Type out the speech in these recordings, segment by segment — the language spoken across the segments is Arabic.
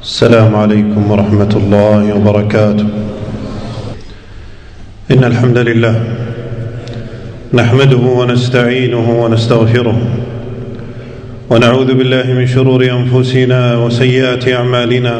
السلام عليكم ورحمة الله وبركاته. إن الحمد لله نحمده ونستعينه ونستغفره ونعوذ بالله من شرور أنفسنا وسيئات أعمالنا.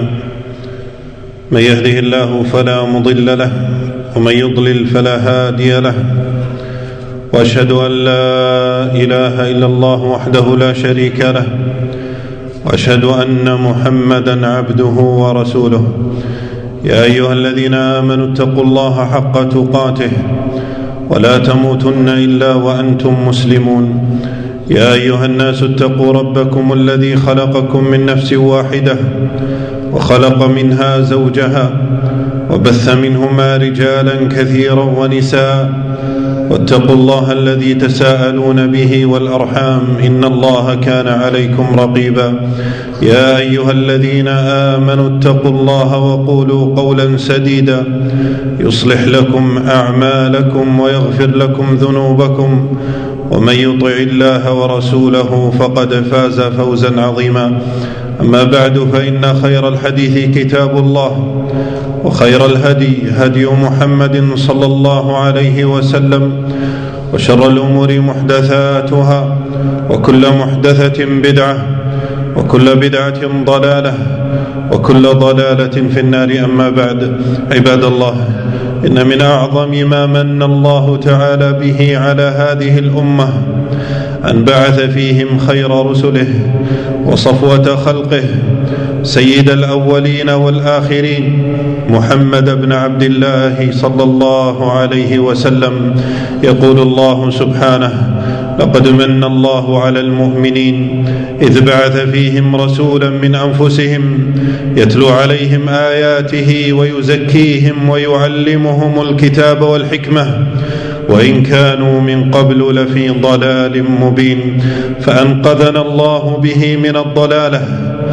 من يهده الله فلا مضل له ومن يضلل فلا هادي له، وأشهد أن لا إله إلا الله وحده لا شريك له، وأشهد أن محمدًا عبده ورسوله. يا أيها الذين آمنوا اتقوا الله حق تقاته ولا تموتن إلا وأنتم مسلمون. يا أيها الناس اتقوا ربكم الذي خلقكم من نفس واحدة وخلق منها زوجها وبث منهما رجالا كثيرا ونساء، واتقوا الله الذي تساءلون به والأرحام إن الله كان عليكم رقيبا. يا أيها الذين آمنوا اتقوا الله وقولوا قولا سديدا يصلح لكم أعمالكم ويغفر لكم ذنوبكم، ومن يطع الله ورسوله فقد فاز فوزا عظيما. أما بعد، فإن خير الحديث كتاب الله، وخير الهدي هدي محمد صلى الله عليه وسلم، وشر الأمور محدثاتها، وكل محدثة بدعة، وكل بدعة ضلالة، وكل ضلالة في النار. أما بعد، عباد الله، إن من أعظم ما من الله تعالى به على هذه الأمة أن بعث فيهم خير رسله وصفوة خلقه، سيد الأولين والآخرين، محمد بن عبد الله صلى الله عليه وسلم. يقول الله سبحانه: لقد من الله على المؤمنين إذ بعث فيهم رسولا من أنفسهم يتلو عليهم آياته ويزكيهم ويعلمهم الكتاب والحكمة وإن كانوا من قبل لفي ضلال مبين. فأنقذنا الله به من الضلالة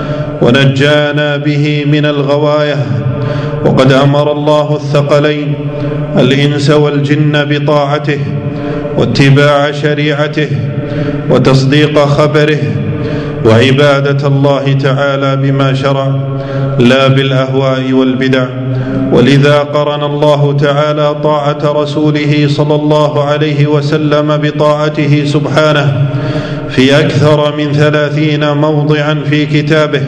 ونجانا به من الغواية. وقد أمر الله الثقلين الإنس والجن بطاعته واتباع شريعته وتصديق خبره وعبادة الله تعالى بما شرع، لا بالأهواء والبدع. ولذا قرن الله تعالى طاعة رسوله صلى الله عليه وسلم بطاعته سبحانه في أكثر من 30 موضعا في كتابه،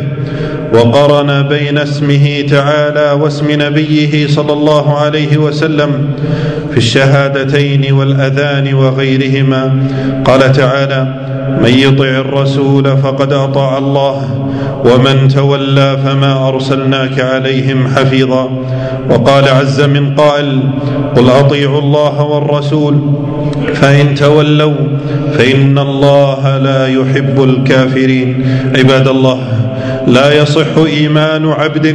وقرن بين اسمه تعالى واسم نبيه صلى الله عليه وسلم في الشهادتين والأذان وغيرهما. قال تعالى: من يطع الرسول فقد أطاع الله ومن تولى فما أرسلناك عليهم حفيظا. وقال عز من قائل: قل أطيعوا الله والرسول فإن تولوا فإن الله لا يحب الكافرين. عباد الله، لا يصح إيمان عبد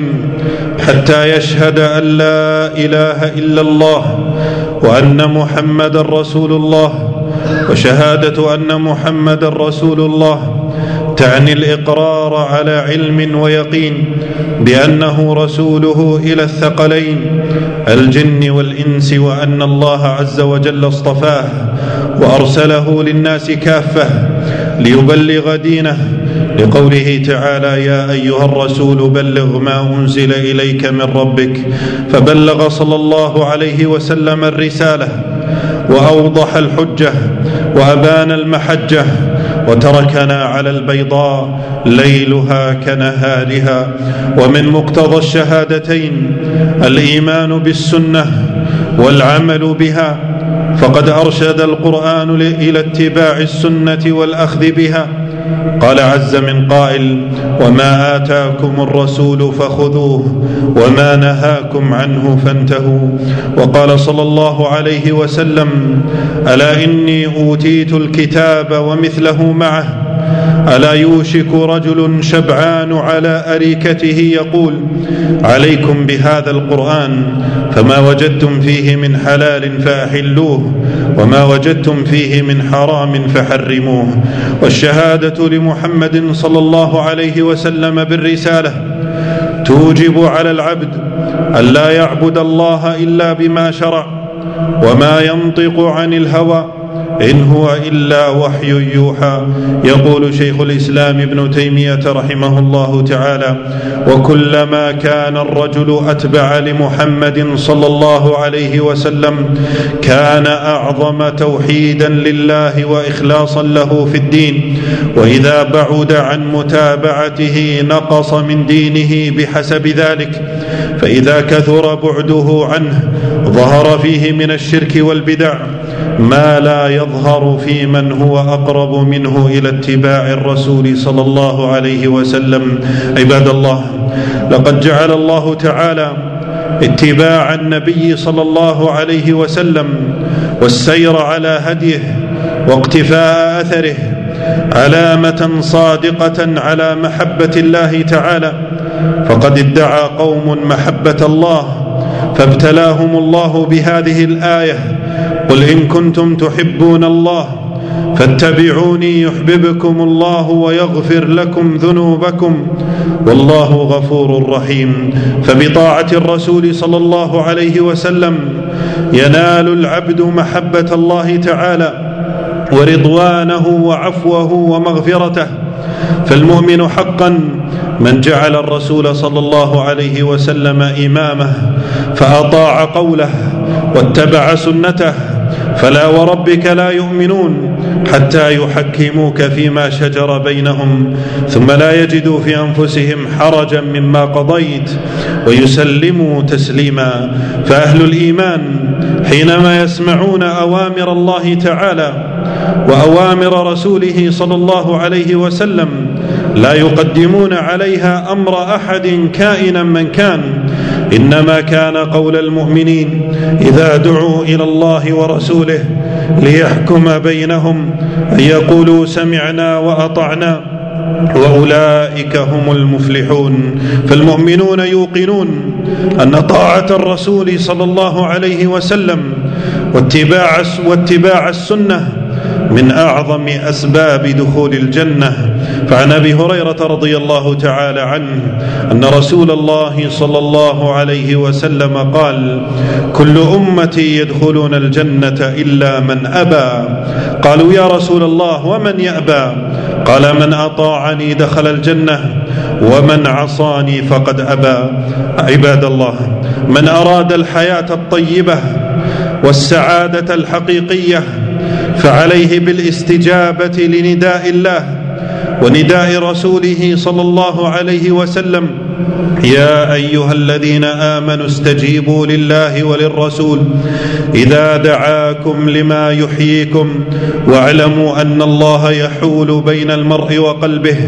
حتى يشهد أن لا إله إلا الله وأن محمد رسول الله. وشهادة أن محمد رسول الله تعني الإقرار على علم ويقين بأنه رسوله إلى الثقلين الجن والإنس، وأن الله عز وجل اصطفاه وأرسله للناس كافة ليبلغ دينه، لقوله تعالى: يا أيها الرسول بلغ ما أنزل إليك من ربك. فبلغ صلى الله عليه وسلم الرسالة وأوضح الحجة وأبان المحجة، وتركنا على البيضاء ليلها كنهارها. ومن مقتضى الشهادتين الإيمان بالسنة والعمل بها، فقد أرشد القرآن إلى اتباع السنة والأخذ بها. قال عز من قائل: وما آتاكم الرسول فخذوه وما نهاكم عنه فانتهوا. وقال صلى الله عليه وسلم: ألا إني أوتيت الكتاب ومثله معه، ألا يوشك رجل شبعان على أريكته يقول: عليكم بهذا القرآن، فما وجدتم فيه من حلال فأحلوه وما وجدتم فيه من حرام فحرموه. والشهادة لمحمد صلى الله عليه وسلم بالرسالة توجب على العبد أن لا يعبد الله إلا بما شرع، وما ينطق عن الهوى إن هو إلا وحي يوحى. يقول شيخ الإسلام ابن تيمية رحمه الله تعالى: وكلما كان الرجل أتبع لمحمد صلى الله عليه وسلم كان أعظم توحيدا لله وإخلاصا له في الدين، وإذا بعد عن متابعته نقص من دينه بحسب ذلك، فإذا كثر بعده عنه ظهر فيه من الشرك والبدع ما لا يظهر في من هو أقرب منه إلى اتباع الرسول صلى الله عليه وسلم. عباد الله، لقد جعل الله تعالى اتباع النبي صلى الله عليه وسلم والسير على هديه واقتفاء أثره علامة صادقة على محبة الله تعالى، فقد ادعى قوم محبة الله فابتلاهم الله بهذه الآية: قل إن كنتم تحبون الله فاتبعوني يحببكم الله ويغفر لكم ذنوبكم والله غفور رحيم. فبطاعة الرسول صلى الله عليه وسلم ينال العبد محبة الله تعالى ورضوانه وعفوه ومغفرته. فالمؤمن حقا من جعل الرسول صلى الله عليه وسلم إمامه فأطاع قوله واتبع سنته، فلا وربك لا يؤمنون حتى يحكموك فيما شجر بينهم ثم لا يجدوا في أنفسهم حرجا مما قضيت ويسلموا تسليما. فأهل الإيمان حينما يسمعون أوامر الله تعالى وأوامر رسوله صلى الله عليه وسلم لا يقدمون عليها أمر أحد كائنا من كان، إنما كان قول المؤمنين إذا دعوا إلى الله ورسوله ليحكم بينهم أن يقولوا سمعنا وأطعنا وأولئك هم المفلحون. فالمؤمنون يوقنون أن طاعة الرسول صلى الله عليه وسلم واتباع السنة من أعظم أسباب دخول الجنة. فعن أبي هريرة رضي الله تعالى عنه أن رسول الله صلى الله عليه وسلم قال: كل أمتي يدخلون الجنة إلا من أبى. قالوا: يا رسول الله ومن يأبى؟ قال: من أطاعني دخل الجنة ومن عصاني فقد أبى. عباد الله، من أراد الحياة الطيبة والسعادة الحقيقية فعليه بالاستجابة لنداء الله ونداء رسوله صلى الله عليه وسلم: يا أيها الذين آمنوا استجيبوا لله وللرسول إذا دعاكم لما يحييكم واعلموا أن الله يحول بين المرء وقلبه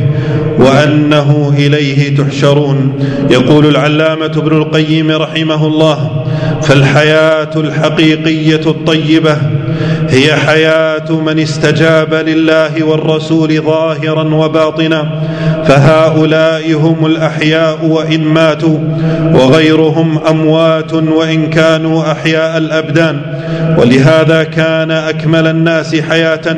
وأنه إليه تحشرون. يقول العلامة ابن القيم رحمه الله: فالحياة الحقيقية الطيبة هي حياة من استجاب لله والرسول ظاهرا وباطنا، فهؤلاء هم الأحياء وإن ماتوا، وغيرهم أموات وإن كانوا أحياء الأبدان. ولهذا كان أكمل الناس حياة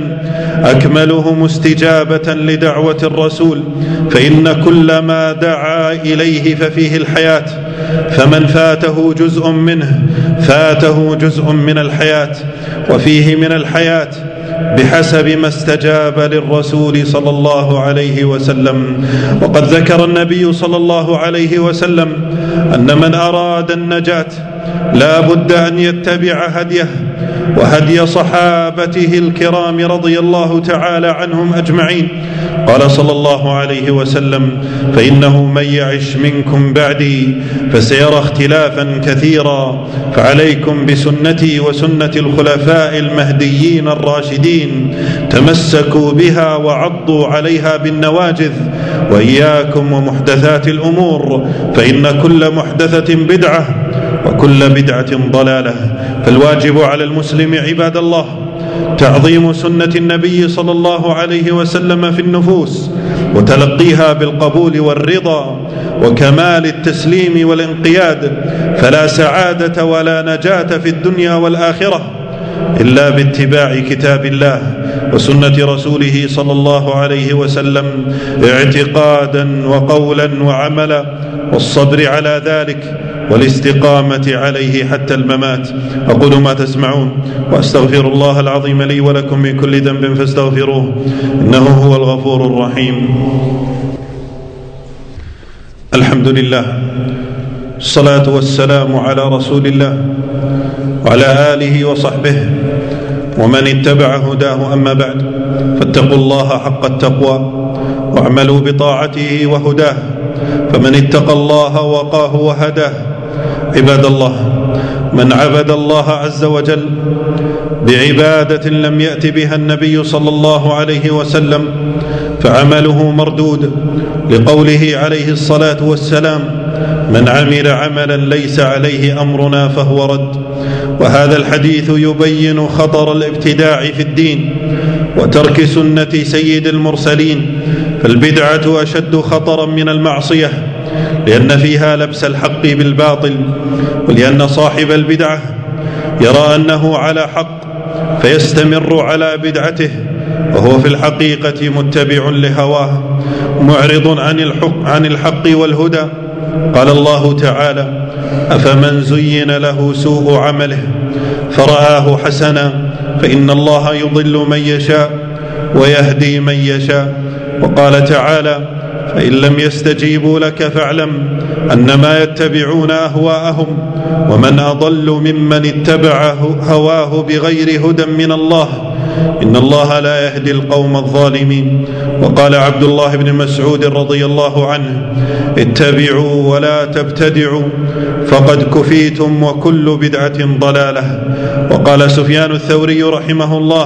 أكملهم استجابة لدعوة الرسول، فإن كل ما دعا إليه ففيه الحياة، فمن فاته جزء منه فاته جزء من الحياة، وفيه من الحياة بحسب ما استجاب للرسول صلى الله عليه وسلم. وقد ذكر النبي صلى الله عليه وسلم أن من أراد النجاة لا بد أن يتبع هديه وهدي صحابته الكرام رضي الله تعالى عنهم أجمعين. قال صلى الله عليه وسلم: فإنه من يعش منكم بعدي فسيرى اختلافا كثيرا، فعليكم بسنتي وسنة الخلفاء المهديين الراشدين، تمسكوا بها وعضوا عليها بالنواجذ، وإياكم ومحدثات الأمور، فإن كل محدثة بدعة وكل بدعة ضلالة. فالواجب على المسلم عباد الله تعظيم سنة النبي صلى الله عليه وسلم في النفوس وتلقيها بالقبول والرضا وكمال التسليم والانقياد، فلا سعادة ولا نجاة في الدنيا والآخرة إلا باتباع كتاب الله وسنة رسوله صلى الله عليه وسلم اعتقادا وقولا وعملا، والصبر على ذلك والاستقامة عليه حتى الممات. أقول ما تسمعون وأستغفر الله العظيم لي ولكم من كل ذنب فاستغفروه إنه هو الغفور الرحيم. الحمد لله، الصلاة والسلام على رسول الله وعلى آله وصحبه ومن اتبع هداه. أما بعد، فاتقوا الله حق التقوى واعملوا بطاعته وهداه، فمن اتقى الله وقاه وهداه. عباد الله، من عبد الله عز وجل بعبادة لم يأت بها النبي صلى الله عليه وسلم فعمله مردود، لقوله عليه الصلاة والسلام: من عمل عملا ليس عليه أمرنا فهو رد. وهذا الحديث يبين خطر الابتداع في الدين وترك سنة سيد المرسلين، فالبدعة أشد خطرا من المعصية، لأن فيها لبس الحق بالباطل، ولأن صاحب البدعة يرى أنه على حق فيستمر على بدعته، وهو في الحقيقة متبع لهواه معرض عن الحق والهدى. قال الله تعالى: أفمن زين له سوء عمله فرآه حسنا فإن الله يضل من يشاء ويهدي من يشاء. وقال تعالى: فإن لم يستجيبوا لك فاعلم أنما يتبعون أهواءهم ومن أضل ممن اتبع هواه بغير هدى من الله إن الله لا يهدي القوم الظالمين. وقال عبد الله بن مسعود رضي الله عنه: اتبعوا ولا تبتدعوا فقد كفيتم وكل بدعة ضلالة. وقال سفيان الثوري رحمه الله: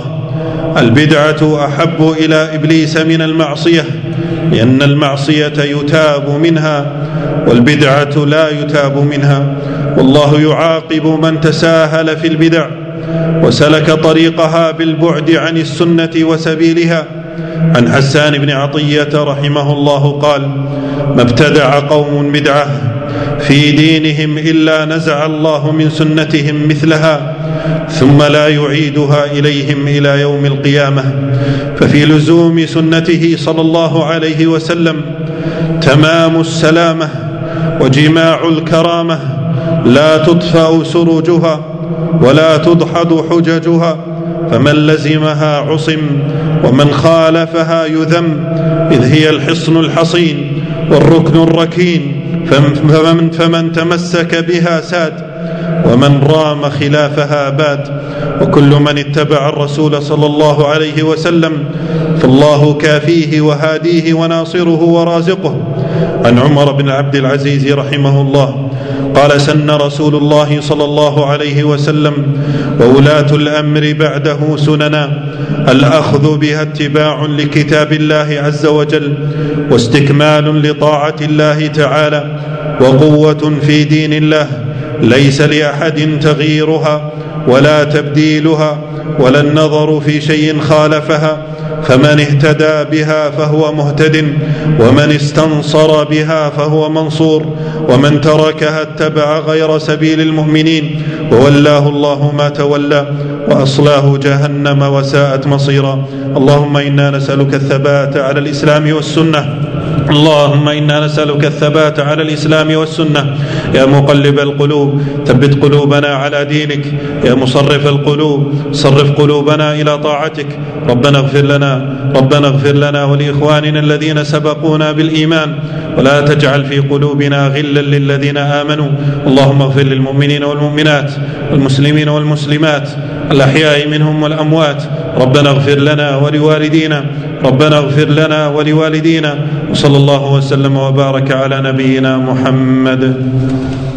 البدعة أحب إلى إبليس من المعصية، لأن المعصية يتاب منها والبدعة لا يتاب منها، والله يعاقب من تساهل في البدع وسلك طريقها بالبعد عن السنة وسبيلها. عن حسان بن عطية رحمه الله قال: ما ابتدع قوم بدعة في دينهم إلا نزع الله من سنتهم مثلها ثم لا يعيدها إليهم إلى يوم القيامة. ففي لزوم سنته صلى الله عليه وسلم تمام السلامة وجماع الكرامة، لا تطفأ سروجها ولا تدحض حججها، فمن لزمها عصم ومن خالفها يذم، إذ هي الحصن الحصين والركن الركين، فمن تمسك بها ساد ومن رام خلافها باد. وكل من اتبع الرسول صلى الله عليه وسلم فالله كافيه وهاديه وناصره ورازقه. عن عمر بن عبد العزيز رحمه الله قال: سن رسول الله صلى الله عليه وسلم وولاة الأمر بعده سننا، الأخذ بها اتباع لكتاب الله عز وجل واستكمال لطاعة الله تعالى وقوة في دين الله، ليس لأحد تغييرها ولا تبديلها ولا النظر في شيء خالفها، فمن اهتدى بها فهو مهتد ومن استنصر بها فهو منصور، ومن تركها اتبع غير سبيل المؤمنين وولاه الله ما تولى وأصلاه جهنم وساءت مصيرا. اللهم إنا نسألك الثبات على الإسلام والسنة، اللهم إنا نسألك الثبات على الإسلام والسنة. يا مقلب القلوب ثبت قلوبنا على دينك، يا مصرف القلوب صرف قلوبنا إلى طاعتك. ربنا اغفر لنا ولإخواننا الذين سبقونا بالإيمان، ولا تجعل في قلوبنا غلا للذين آمنوا. اللهم اغفر للمؤمنين والمؤمنات والمسلمين والمسلمات الأحياء منهم والأموات. ربنا اغفر لنا ولوالدينا، وصلى الله وسلم وبارك على نبينا محمد.